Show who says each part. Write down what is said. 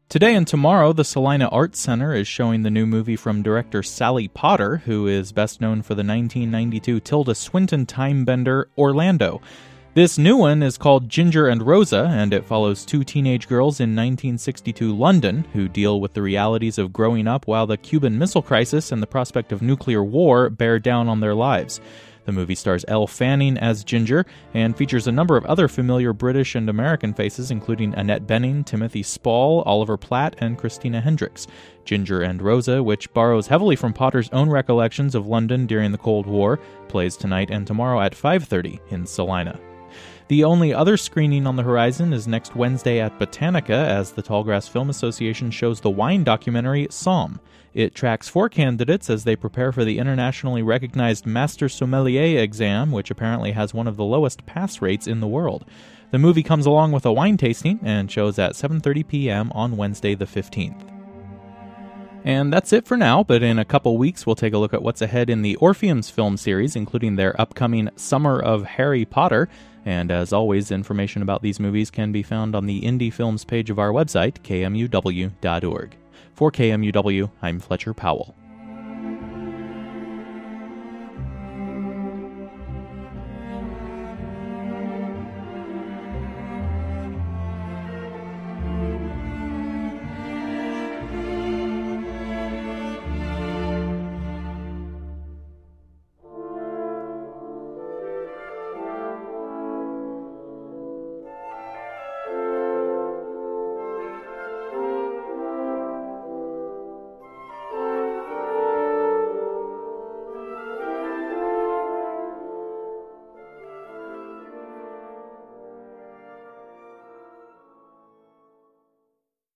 Speaker 1: Today and tomorrow, the Salina Arts Center is showing the new movie from director Sally Potter, who is best known for the 1992 Tilda Swinton time-bender Orlando. This new one is called Ginger and Rosa, and it follows two teenage girls in 1962 London who deal with the realities of growing up while the Cuban Missile Crisis and the prospect of nuclear war bear down on their lives. The movie stars Elle Fanning as Ginger and features a number of other familiar British and American faces, including Annette Bening, Timothy Spall, Oliver Platt, and Christina Hendricks. Ginger and Rosa, which borrows heavily from Potter's own recollections of London during the Cold War, plays tonight and tomorrow at 5:30 in Salina. The only other screening on the horizon is next Wednesday at Botanica, as the Tallgrass Film Association shows the wine documentary Somm. It tracks 4 candidates as they prepare for the internationally recognized Master Sommelier exam, which apparently has one of the lowest pass rates in the world. The movie comes along with a wine tasting and shows at 7:30 p.m. on Wednesday the 15th. And that's it for now, but in a couple weeks we'll take a look at what's ahead in the Orpheums film series, including their upcoming Summer of Harry Potter. And as always, information about these movies can be found on the Indie Films page of our website, kmuw.org. For KMUW, I'm Fletcher Powell.